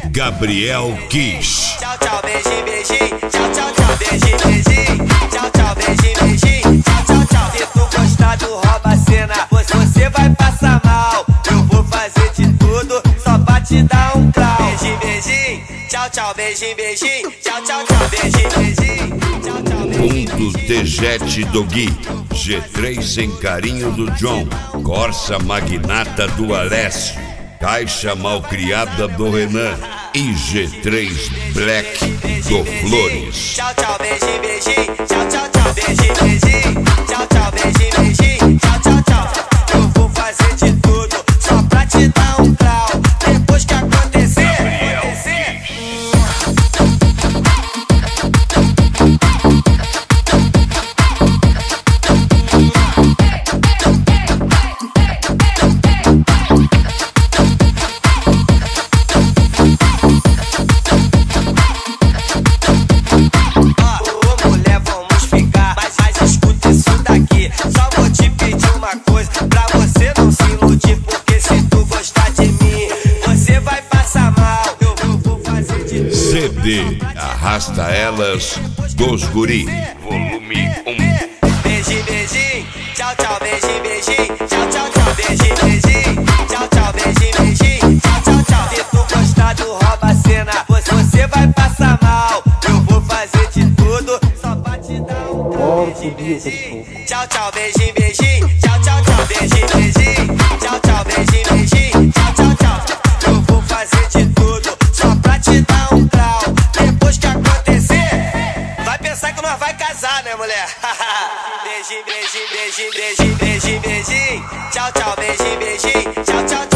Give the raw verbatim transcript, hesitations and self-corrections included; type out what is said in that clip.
Gabriel Kiss. Tchau, tchau, beijinho, beijinho. Tchau, tchau, tchau, beijinho, beijinho. Tchau, tchau, beijinho, beijinho. Tchau, tchau, tchau. Se tu gostar do rouba cena, você vai passar mal. Eu vou fazer de tudo só pra te dar um clau. Beijinho, beijinho. Tchau, tchau, beijinho, beijinho. Tchau, tchau, tchau, beijinho, beijinho. Tchau, tchau, beijinho. Mundo T Jet do Gui, G três sem carinho do John, Corsa Magnata do Alessio, Caixa Malcriada do Renan e G três Black do Flores. Tchau, tchau, beijinho, beijinho. Tchau, tchau, tchau, beijinho, beijinho. Tchau, tchau, beijinho, beijinho. Tchau, tchau, tchau. Eu vou fazer de tudo só pra te dar um grau. Depois que acontecer, acontecer. C D Arrasta Elas dos Guri, volume um. Beijinho, beijinho. Tchau, tchau, beijinho, beijinho. Tchau, tchau, tchau, beijinho, beijinho. Tchau, tchau, beijinho, beijinho. Tchau, tchau, tchau. Se tu gostar do rouba cena, você vai passar mal. Eu vou fazer de tudo só pra te dar um clau. Beijinho, beijinho. Tchau, tchau, beijinho, beijinho. Tchau, tchau, tchau, beijinho, beijinho. Tchau, tchau, beijinho, beijinho. Tchau, tchau, tchau. Eu vou fazer de tudo só pra te dar um grau. Depois que acontecer, vai pensar que nós vai casar, né, mulher? Beijinho, beijinho, beijinho, beijinho, beijinho, beijinho. Tchau, tchau, beijinho, beijinho. Tchau, tchau,